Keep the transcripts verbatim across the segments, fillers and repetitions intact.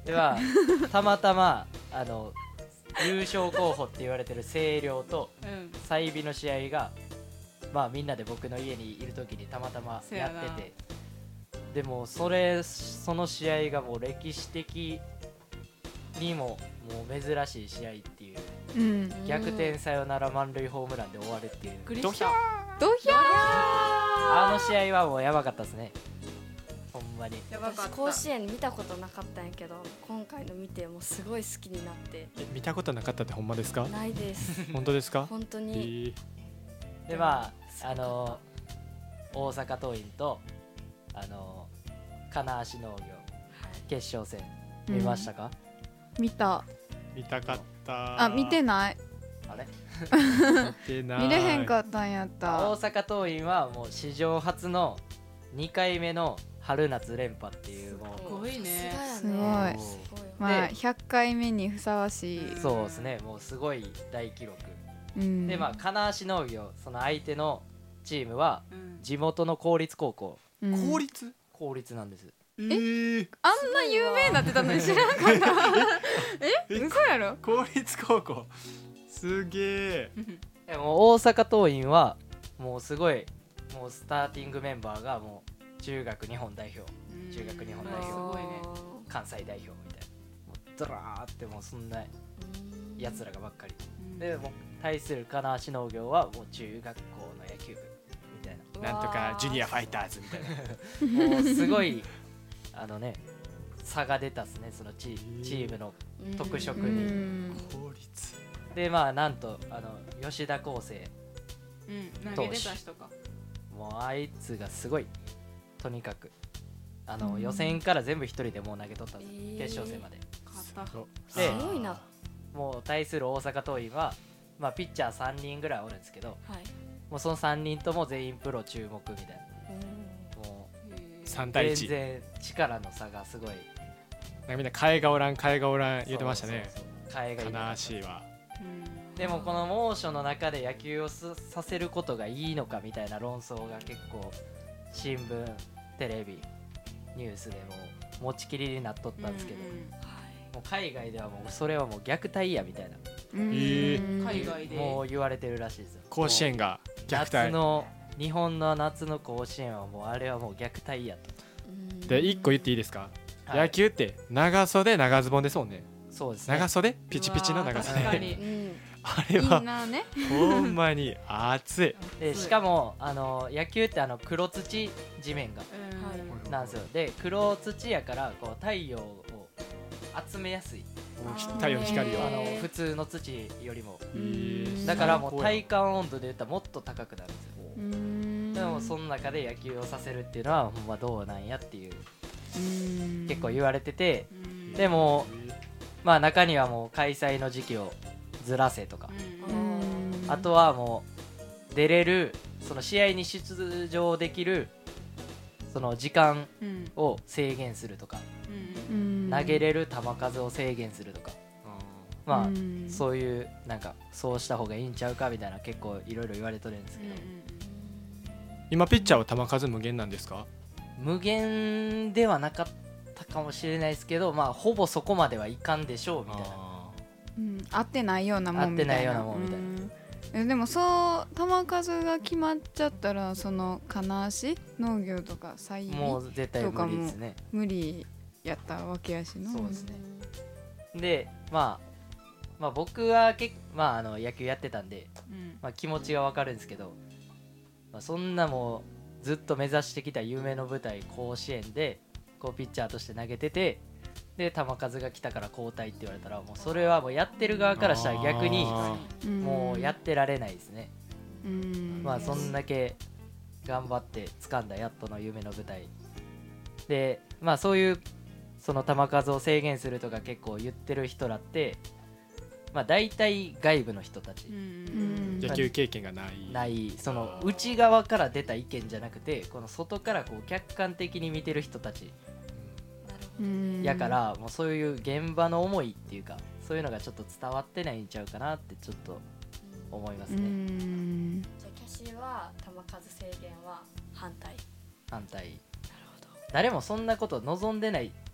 ではたまたまあの優勝候補って言われてる星稜とうん済美の試合がまあみんなで僕の家にいる時にたまたまやってて、でもそれその試合がもう歴史的にももう珍しい試合っていう、 うん逆転サヨナラ満塁ホームランで終わるっていう、 びっくりしたドヒャーあの試合はもうやばかったですね、ほんまに。 やばかった私甲子園見たことなかったんやけど今回の見てもうすごい好きになってえ見たことなかったってほんまですか？ ないです本当ですか？ 本当えにーでまああの大阪桐蔭とあの金足農業決勝戦見ましたか？ 見た。 見たかったあ見てない。 あれ見てない見れへんかったんやっ大た。 阪桐蔭はもう史上初のにかいめの春夏連覇っていうもすごいねすごいすごいまあでひゃっかいめにふさわしい。 うそうですね、もうすごい大記録、 うんでまあ金足農業その相手のチームはうん地元の公立高校、 うん公立？ 公立なんです。 えー、 あんな有名になってたのに知らんかったえ嘘やろ。 公立高校すげえ。 でも大阪桐蔭はもうすごいもうスターティングメンバーがもう中学日本代表うん中学日本代表すごいね関西代表みたいなもうドラーってもうそんなやつらがばっかりうんでもう対する金足農業はもう中学校の野球部みたいなんとかジュニアファイターズみたいな。 なもうすごいあのね差が出たっすねそのチチームの特色うに、 ん公立。 でまあなんとあの吉田康生うん投げてた人かもうあいつがすごいとにかくあの、 うん予選から全部一人でもう投げとったんです、 えー決勝戦まで勝ったおですごいなもう対する大阪桐蔭は、まあ、ピッチャーさんにんぐらいおるんですけどはいもうそのさんにんとも全員プロ注目みたいなもへーさんう対いち。 全然力の差がすごいなんかみんな替えがおらん替えがおらん言ってましたね。 そうそうそう替えがいい悲しいわ。 うんでもこの猛暑の中で野球をすさせることがいいのかみたいな論争が結構新聞テレビニュースでも持ちきりになっとったんですけど、もう海外ではもうそれはもう虐待やみたいなうんえうん海外でもう言われてるらしいですよ。 甲子園が虐夏待の日本の夏の甲子園はもうあれはもう虐待やと、 でいっこ言っていいですか？ はい野球って長袖長ズボンですもんね。 そうですね長袖ピチピチの長うわー確か袖。 にうんインあれはナーね。 ほんまに暑い。 でしかもあの野球ってあの黒土地面がうんなんですよ。で黒土やからこう太陽を集めやすいもう太陽の光を。 あのへー普通の土よりもえーだからもう最高や体感温度で言ったらもっと高くなるんですよ。 うんでもその中で野球をさせるっていうのはほんまどうなんやっていううん結構言われてて、 うんでもまあ中にはもう開催の時期をずらせとか、 うんうんあとはもう出れるその試合に出場できるその時間うんを制限するとか、 うんうん投げれる球数を制限するとか、まあ、 うんそういうなんかそうした方がいいんちゃうかみたいな結構いろいろ言われとるんですけど、 今ピッチャーは球数無限なんですか？ 無限ではなかったかもしれないですけど、まあほぼそこまではいかんでしょうみたいな。 あうん合ってないようなもんみたいな。 合ってないようなもんみたいなうんえでもそう球数が決まっちゃったらその金足農業とか採も美う絶対無理ですね。 無理やったわけやしの。 そうですね。で、まあ、まあ僕はけまああの野球やってたんで、 うんまあ、気持ちがわかるんですけど、まあ、そんなもうずっと目指してきた夢の舞台甲子園でこうピッチャーとして投げてて、で球数が来たから交代って言われたらもうそれはもうやってる側からしたら逆にあうんもうやってられないですね。 うんまあそんだけ頑張って掴んだやっとの夢の舞台で、まあそういうその球数を制限するとか結構言ってる人らってまあ大体外部の人たち、 うんうん野球経験がない。 ないその内側から出た意見じゃなくてこの外からこう客観的に見てる人たちなるほどうんやからもうそういう現場の思いっていうかそういうのがちょっと伝わってないんちゃうかなってちょっと思いますうね。 んじゃあキャシーは球数制限は反対反対なるほど誰もそんなこと望んでない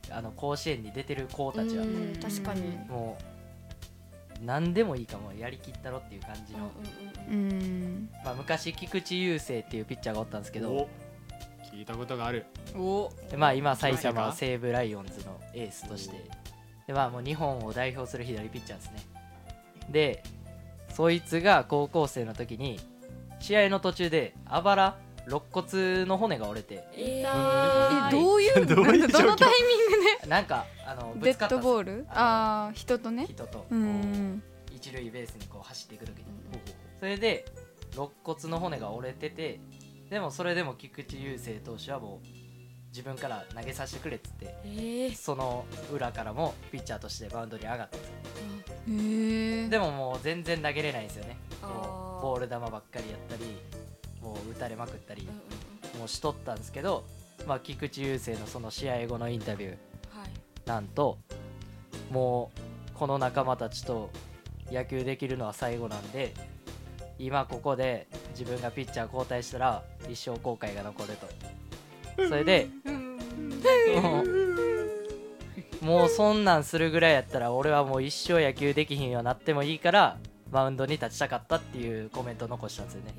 あの甲子園に出てる子たちはうん確かにもう何でもいいかもやりきったろっていう感じの、 うん、 まあ、昔菊池雄星っていうピッチャーがおったんですけど、 お聞いたことがある。 おで、まあ、今埼玉西武ライオンズのエースとしてで、まあ、もう日本を代表する左ピッチャーですね。でそいつが高校生の時に試合の途中であばら肋骨の骨が折れて、 ええどういうどういう状況どのタイミングでなんかあのぶデッつかったんですよドボールああ人とね人とこうう、 ん一塁ベースにこう走っていく時に、それで肋骨の骨が折れてて、でもそれでも菊池雄星投手はもう自分から投げさせてくれっつってえー、 その裏からもピッチャーとしてマウンドに上がったんですよ。 へえでももう全然投げれないんですよね。 あーもうボール球ばっかりやったりもう打たれまくったりうんうんうんもうしとったんですけど、まあ、菊池雄星のその試合後のインタビューはいなんともうこの仲間たちと野球できるのは最後なんで今ここで自分がピッチャー交代したら一生後悔が残ると。それでもうもうそんなんするぐらいやったら俺はもう一生野球できひんようになってもいいからマウンドに立ちたかったっていうコメントを残したんですよね。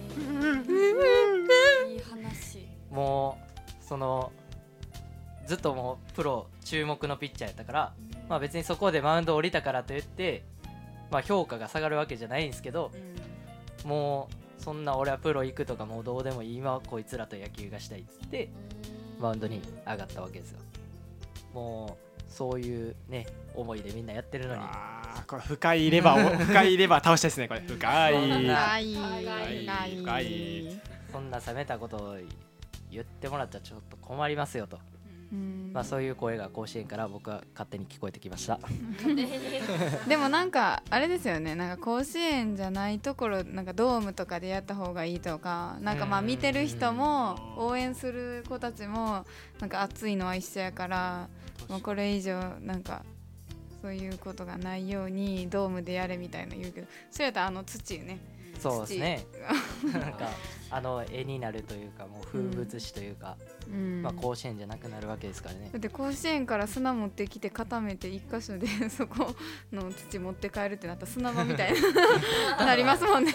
えー、いい話もうそのずっともうプロ注目のピッチャーやったから、まあ、別にそこでマウンド降りたからといって、まあ、評価が下がるわけじゃないんですけど、もうそんな俺はプロ行くとかもうどうでもいい、今はこいつらと野球がしたいっつってマウンドに上がったわけですよ。もうそういうね思いでみんなやってるのに、 あーこれ深いレバーを深いレバー倒したいですねこれ。深いそんな深い深い深いそんな冷めたことを言ってもらったらちょっと困りますよと、 うんまあ、そういう声が甲子園から僕は勝手に聞こえてきました。 でもなんかあれですよね、なんか甲子園じゃないところなんかドームとかでやった方がいいとか、なんかまあ見てる人も応援する子たちもなんか熱いのは一緒やから、もうこれ以上なんかそういうことがないようにドームでやれみたいな言うけど、それやったらあの土ね、 そうですねなんかあの絵になるというかもう風物詩というか、 うんまあ、甲子園じゃなくなるわけですからね。 だって甲子園から砂持ってきて固めて一箇所でそこの土持って帰るってなったら砂場みたいななりますもんね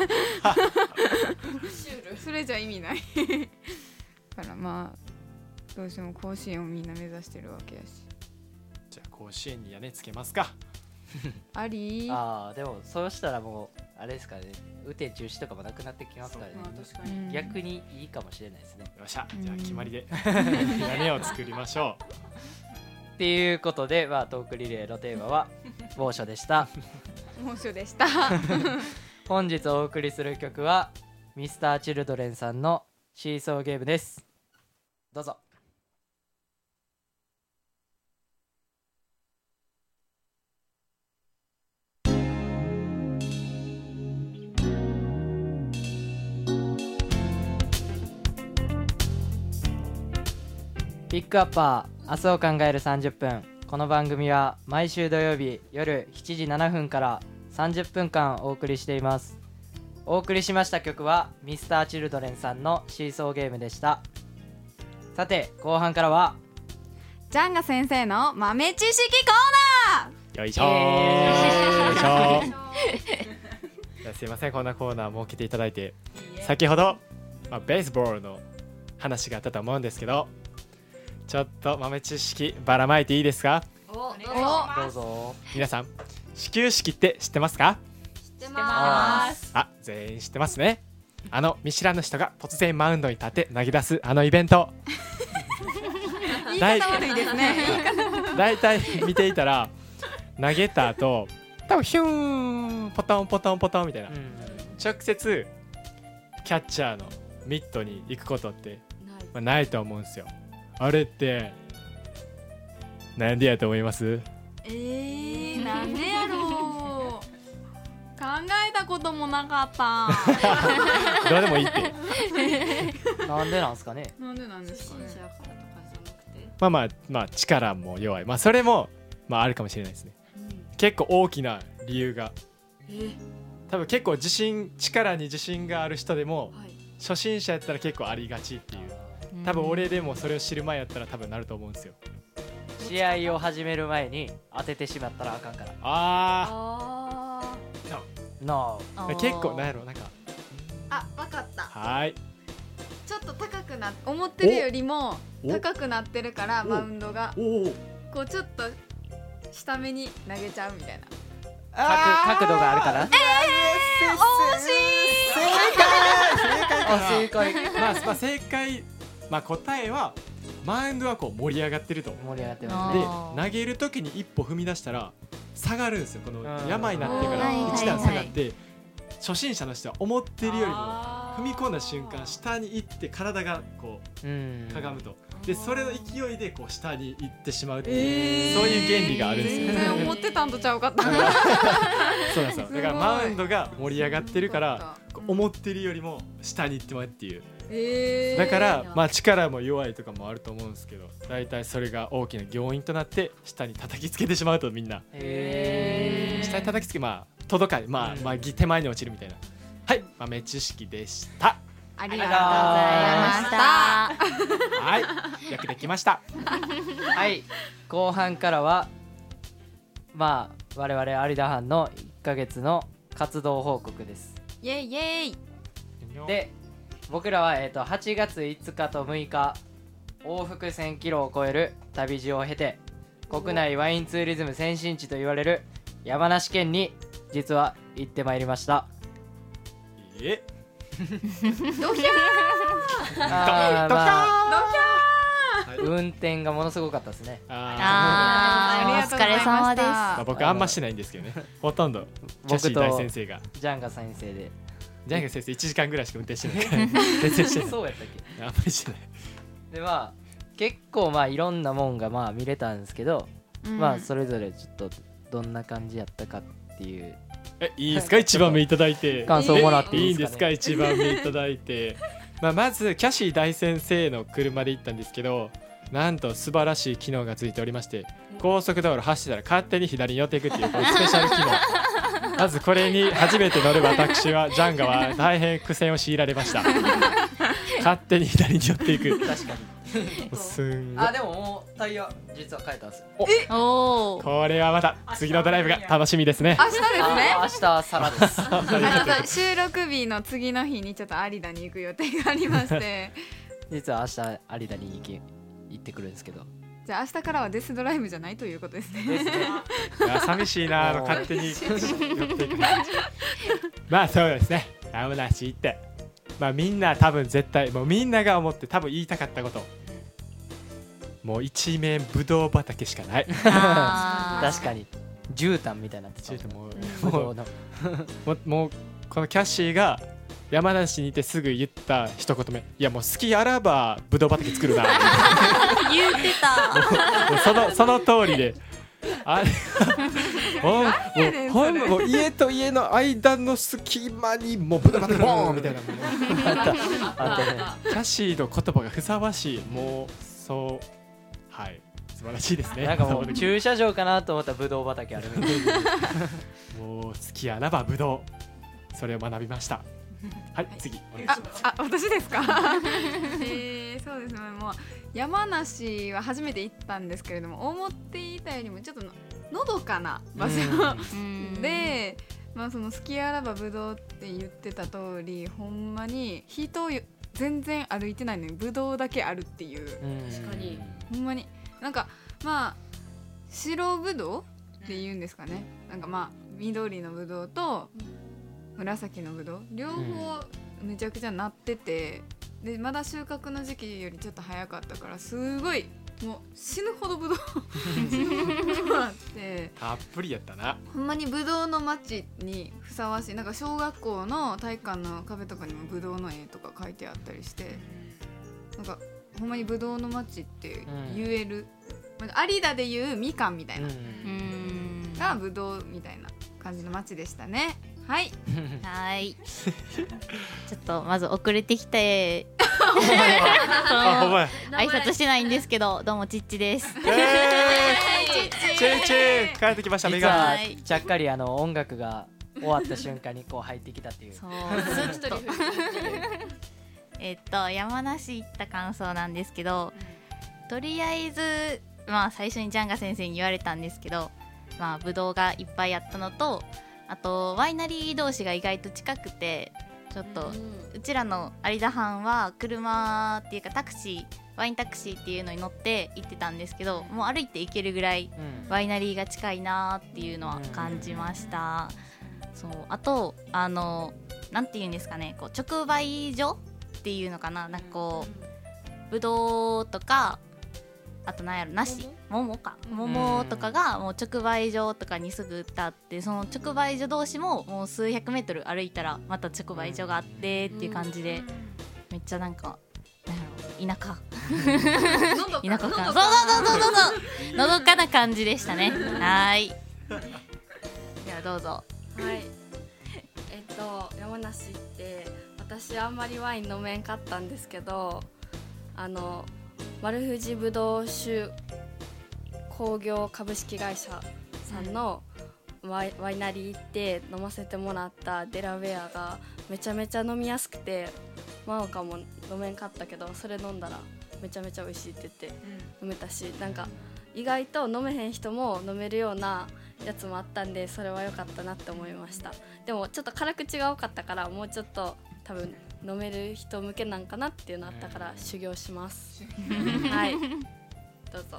それじゃ意味ないだからまあどうしても甲子園をみんな目指してるわけやし、 じゃあ甲子園に屋根つけますか。 ありああでもそうしたらもうあれですからね、雨天中止とかもなくなってきますからね、 まあ確かにうん逆にいいかもしれないですね。 よっしゃ、 うんじゃあ決まりで屋根を作りましょっていうことで、まあ、トークリレーのテーマは猛暑でした猛暑でした本日お送りする曲は ミスターチルドレンさんのシーソーゲームです。どうぞ。ピックアッパー明日を考えるさんじゅっぷん。この番組は毎週土曜日夜しちじななふんからさんじゅっぷんかんお送りしています。お送りしました曲は ミスターチルドレンさんのシーソーゲームでした。さて後半からはジャンガ先生の豆知識コーナー。 う。よいしょー、 えーよいしょーじゃあすいません、こんなコーナー設けていただいて。先ほど、まあ、ベースボールの話があったと思うんですけど、ちょっと豆知識ばらまいていいですか。 おどうぞ。 皆さん始球式って知ってますか。 知ってまますあ、全員知ってますね。あの見知らぬ人が突然マウンドに立って投げ出すあのイベント言い方悪いですねだいたい見ていたら投げた後多分ヒューンポトンポトンポトンみたいな、 うん直接キャッチャーのミットに行くことって、 ないまあ、ないと思うんですよ。あれってなんでやと思います。 えー、なんでやろう考えたこともなかったどうでもいいってなんでなんすかね。 なんでなんですかね。 初心者やからとかじゃなくて、 まあまあまあ力も弱い、まあそれもまああるかもしれないですね。結構大きな理由が、多分結構自信力に自信がある人でもはい初心者やったら結構ありがちっていう、多分俺でもそれを知る前やったら多分なると思うんですよ。 試合を始める前に当ててしまったらあかんからああノー結構なんやろなんかあ、わかった。 はーいちょっと高くな思ってるよりもお高くなってるからおマウンドがおおこうちょっと下目に投げちゃうみたいな。 角角度があるから惜しい。 正解あ正解まあ、まあ正解まあ答えはマウンドはこう盛り上がってると盛り上がってでますねあー投げる時に一歩踏み出したら下がるんですよ。このうん山になってからうん一段下がって初心者の人は思ってるよりもあー踏み込んだ瞬間下に行って体がこうんうかがむとでそれの勢いでこう下に行ってしまうっていう、 えーそういう原理があるんですよ全然思ってたんとちゃうかった。 そうなんですよ。だからすごいマウンドが盛り上がってるからこう思っってるよりも下に行ってまうっていうえーだからまあ力も弱いとかもあると思うんですけど大体それが大きな要因となって下に叩きつけてしまうとみんなへ下に叩きつけまあ届かないまあうんまあ手前に落ちるみたいなはい豆知識でしたありがとうございました。 はいよくできましたはい後半からはまあ我々有田班のいっかげつの活動報告です。 イエイイエイ。 で僕らは、えー、とはちがついつかとむいか往復せんキロを超える旅路を経て国内ワインツーリズム先進地と言われる山梨県に実は行ってまいりました。 えドヒャあーまあはい運転がものすごかったですね。 ああーお疲れ様です。 ーまあ僕あんましてないんですけどねほとんどキャシ僕ー大と先生がジャンガ先生でジャンガ先生いちじかんぐらいしか運転してないから全然してないそうやったっけあんまりしてないでまあ結構まあいろんなもんがまあ見れたんですけど、まあそれぞれちょっとどんな感じやったかっていうえいいですか一番目いただいて感想もらっていいでかねいいんですすか一番目いただいてまあまずキャシー大先生の車で行ったんですけどなんと素晴らしい機能がついておりまして高速道路走ってたら勝手に左に寄っていくっていうこのスペシャル機能まずこれに初めて乗る私はジャンガは大変苦戦を強いられました勝手に左に寄っていく確かにすんごいあでももうタイヤ実は変えたんですよ。 おお。 これはまた次のドライブが楽しみですね明日ですね。 あ明日サラです。 あと収録日の次の日にちょっと有田に行く予定がありまして実は明日有田に行き行ってくるんですけど。 じゃあ明日からはデスドライブじゃないということですね。 ですね。 いや寂しいなあのもう勝手に寄っていくまあそうですね山梨行ってまあみんな多分絶対もうみんなが思って多分言いたかったこともう一面ぶどう畑しかないあー確かに絨毯みたいになってたちょっともうぶどうのもうもうこのキャッシーが山梨にいてすぐ言った一言目いやもう好きあらばぶどう畑作るな言ってた。 もうそのその通りであれもうやねんもうそれほんもう家と家の間の隙間にもうぶどう畑ボーンみたいなもうあったね。 キャシーの言葉がふさわしいもうそうはい素晴らしいですねなんかもう駐車場かなと思ったらぶどう畑あるみたいな。 もう好きあらばぶどうそれを学びましたはい次お願いしあます、 あ、私ですか。えー、そうですね。もう山梨は初めて行ったんですけれども、思っていたよりもちょっとののどかな場所うんで、まあそのスキアラバブドウって言ってた通り、ほんまに人よ全然歩いてないのにブドウだけあるっていう、 うん確かにほんまになんかまあ白ブドウって言うんですかね。なんかまあ緑のブドウと紫のブドウ両方めちゃくちゃなってて、でまだ収穫の時期よりちょっと早かったからすごいもう死ぬほどブドウあってたっぷりやったなほんまにブドウの街にふさわしいなんか小学校の体育館の壁とかにもブドウの絵とか書いてあったりしてなんかほんまにブドウの街って言える、まあ有田でいうみかんみたいな、 うんうんがブドウみたいな感じの街でしたね。はいはいちょっとまず遅れてきてあほんまや挨拶してないんですけどどうもちっちです。 えー、チェイチェイ帰ってきましたメガ実ははいちゃっかりあの音楽が終わった瞬間にこう入ってきたっていう。 そうずっとリフレッシュえっと山梨行った感想なんですけどとりあえずまあ最初にジャンガ先生に言われたんですけど、まあブドウがいっぱいあったのと、あとワイナリー同士が意外と近くて、ちょっとうちらの有田藩は車っていうかタクシー、ワインタクシーっていうのに乗って行ってたんですけど、もう歩いて行けるぐらいうんワイナリーが近いなっていうのは感じました。そう、あとあのなんていうんですかね、こう直売所っていうのかな、なんかこうぶどうとか、あとなんやろ、梨、桃か、桃とかがもう直売所とかにすぐ売ってあって、その直売所同士ももう数百メートル歩いたらまた直売所があってっていう感じで、めっちゃなんかなんやろ、田舎田舎感、そうそうそうそうそうのどかな感じでしたね。はーい、ではどうぞ。 はい。えっと山梨って私あんまりワイン飲めんかったんですけど、あの丸藤ぶどう酒工業株式会社さんのワイ、ワイナリー行って飲ませてもらったデラウェアがめちゃめちゃ飲みやすくて、マオカも飲めんかったけどそれ飲んだらめちゃめちゃ美味しいって言って飲めたし、なんか意外と飲めへん人も飲めるようなやつもあったんで、それは良かったなって思いました。でもちょっと辛口が多かったから、もうちょっと多分飲める人向けなんかなっていうのあったから修行しますはい、どうぞ。 はい、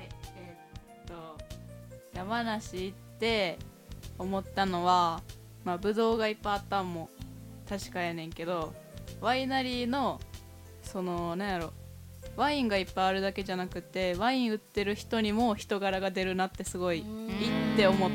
えーっと山梨行って思ったのは、まあブドウがいっぱいあったんも確かやねんけど、ワイナリーのそのなんやろ、ワインがいっぱいあるだけじゃなくて、ワイン売ってる人にも人柄が出るなってすごいいいって思った。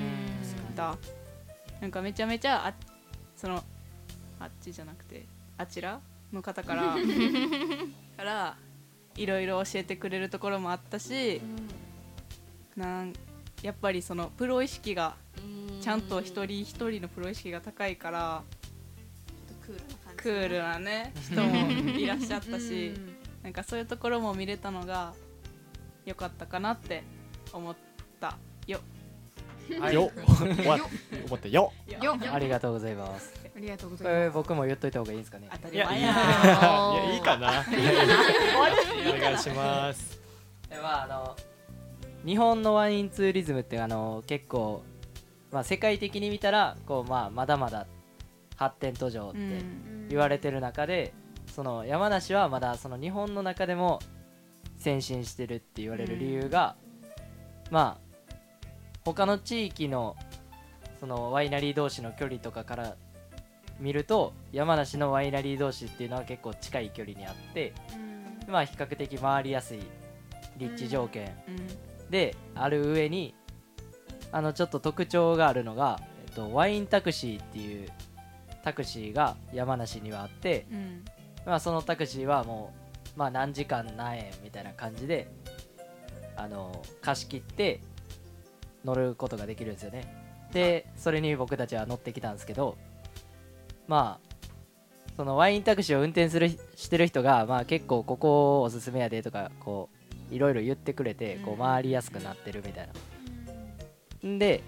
なんかめちゃめちゃあそのあっちじゃなくてあちらの方からからいろいろ教えてくれるところもあったし、なんやっぱりそのプロ意識がちゃんと一人一人のプロ意識が高いから、クールなね人もいらっしゃったし、なんかそういうところも見れたのが良かったかなって思ったよ。 はいよわ思ったよ。 よありがとうございます。 ありがとうござこいます。 れ僕も言っといた方がいいですかね。 当たいやいり前ややいいかな。お願いします。 でまああの日本のワインツーリズムってあの結構、まあ、世界的に見たらこう、まあ、まだまだ発展途上って言われてる中で、その山梨はまだその日本の中でも先進してるって言われる理由が、まあ他の地域のそのワイナリー同士の距離とかから見ると、山梨のワイナリー同士っていうのは結構近い距離にあって、まあ比較的回りやすい立地条件である上に、あのちょっと特徴があるのが、えっと、ワインタクシーっていうタクシーが山梨にはあって、まあ、そのタクシーはもう、まあ、何時間何円みたいな感じであの貸し切って乗ることができるんですよね。でそれに僕たちは乗ってきたんですけど、まあそのワインタクシーを運転するしてる人が、まあ、結構ここおすすめやでとかこういろいろ言ってくれて、こう回りやすくなってるみたいな。んで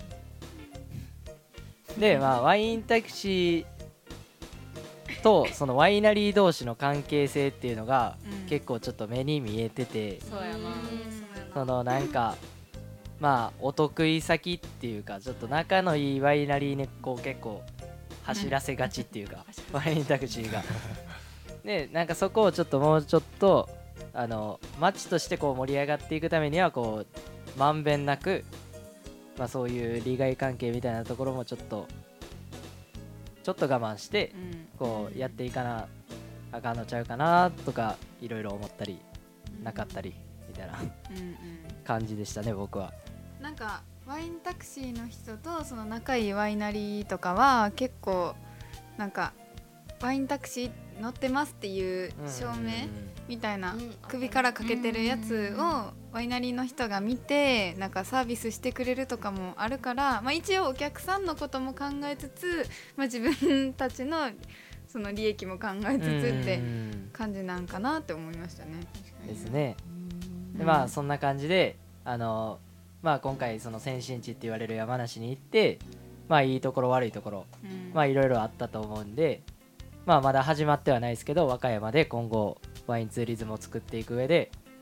でまあワインタクシーとそのワイナリー同士の関係性っていうのが結構ちょっと目に見えてて、 そうやな。 そのなんかまあお得意先っていうか、ちょっと仲のいいワイナリーにこう結構走らせがちっていうか、ワインタクシーがでなんかそこをちょっともうちょっとあの街としてこう盛り上がっていくためにはこうまんべんなく、まあ、そういう利害関係みたいなところもちょっとちょっと我慢してこうやっていかなあかんのちゃうかなとかいろいろ思ったりなかったりみたいな感じでしたね、僕は。 なんかワインタクシーの人とその仲いいワイナリーとかは結構なんかワインタクシー乗ってますっていう証明みたいな首からかけてるやつをワイナリーの人が見てなんかサービスしてくれるとかもあるから、まあ、一応お客さんのことも考えつつ、まあ、自分たちのその利益も考えつつって感じなんかなって思いましたね。 ですね。でまあそんな感じであの、まあ、今回その先進地って言われる山梨に行って、まあ、いいところ悪いところ、まあいろいろあったと思うんで、まあ、まだ始まってはないですけど和歌山で今後ワインツーリズムを作っていく上で、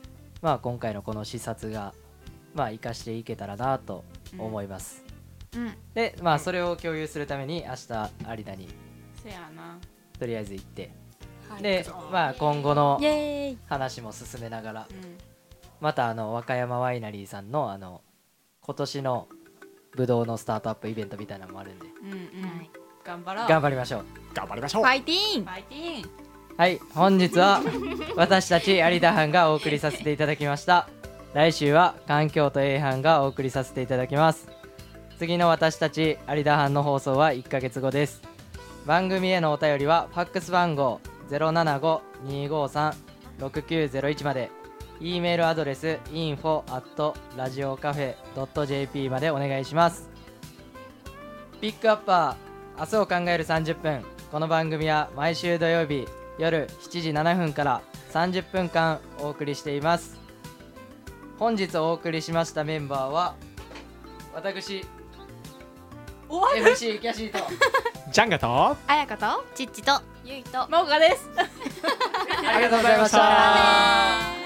まあ今回のこの視察がまあ生かしていけたらなと思います、 うんでまあそれを共有するために明日有田にせやな。 とりあえず行って、 はいでまあ今後のイエーイ。 話も進めながらうんまたあの和歌山ワイナリーさんのあの今年のブドウのスタートアップイベントみたいなのもあるんでうんうん、 はい頑張ろう。 頑張りましょう。 頑張りましょうファイティーンファイティーン。 はい本日は私たち有田班がお送りさせていただきました。来週は環境と A 班がお送りさせていただきます。次の私たち有田班の放送はいっかげつごです。番組へのお便りはファックス番号 ゼロななご にーごーさん ろくきゅうゼロいち まで、 E メールアドレス インフォ アット ラジオカフェ ドット ジェーピー までお願いします。ピックアッパー明日を考えるさんじゅっぷん。この番組は毎週土曜日夜しちじななふんからさんじゅっぷんかんお送りしています。本日お送りしましたメンバーは私 エフシー キャシーとジャンガとあやかとチッチとゆいともうかです。 ありがとうございました。